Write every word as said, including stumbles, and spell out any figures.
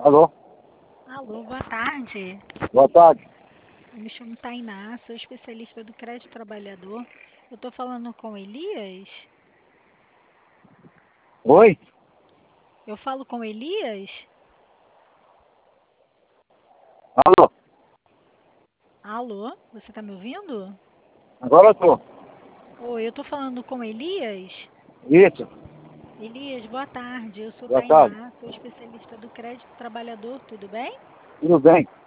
Alô? Alô, boa tarde. Boa tarde. Eu me chamo Tainá, sou especialista do Crédito Trabalhador. Eu estou falando com Elias? Oi? Eu falo com Elias? Alô? Alô, você está me ouvindo? Agora eu tô. Oi, eu estou falando com Elias? Isso. Elias, boa tarde. Eu sou Boa tarde. Tainá, sou especialista do Crédito Trabalhador, tudo bem? Tudo bem?